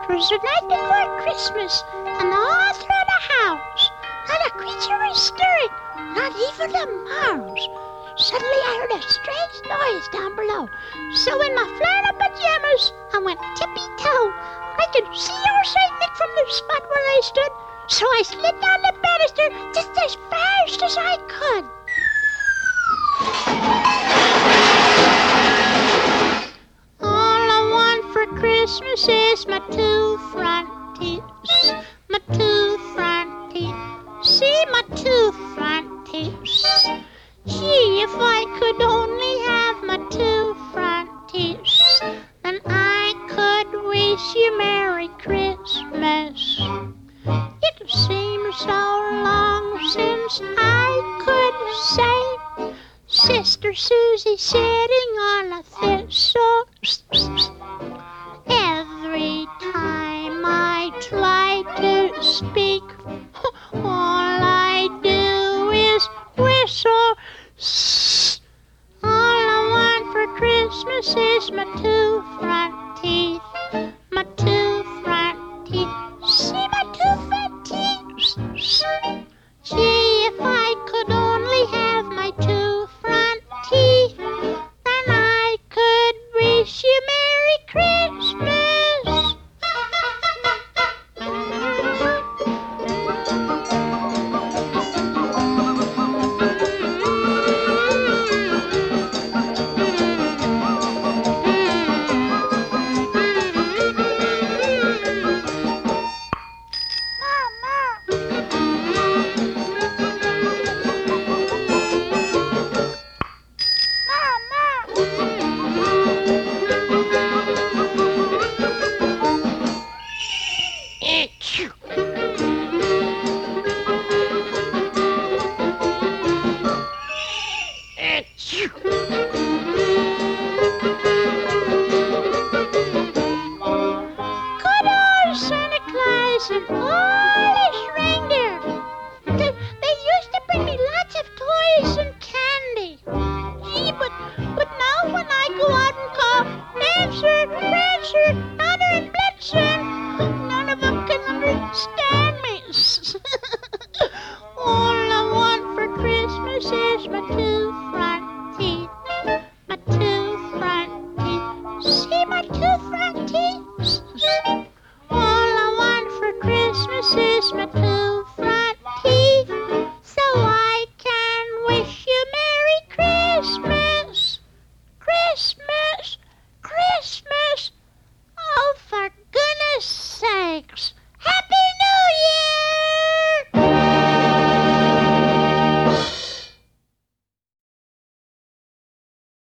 'Twas the night before Christmas, and all through the house not a creature was stirring, not even a mouse. Suddenly I heard a strange noise down below. So in my flannel pajamas, I went tippy-toe. I could see old St. Nick from the spot where I stood, so I slid down the banister just as fast as I could. All I want for Christmas is my two front teeth. My two front teeth. See my two front teeth. Gee, if I could only have my two front teeth, then I could wish you Merry Christmas. It seems so long since I could say Sister Susie sitting on a thistle. Every time I try to speak, all I do is whistle. All I want for Christmas is my two front teeth. My two front teeth. See my two front teeth? Gee, if I could only have my two front teeth, then I could wish you Merry Christmas. And all his reindeer. They used to bring me lots of toys and candy. Gee, but now when I go out and call Dancer, Prancer, Donner, and Blitzen, none of them can understand me. All I want for Christmas is my two front teeth. My two front teeth. See my two front teeth?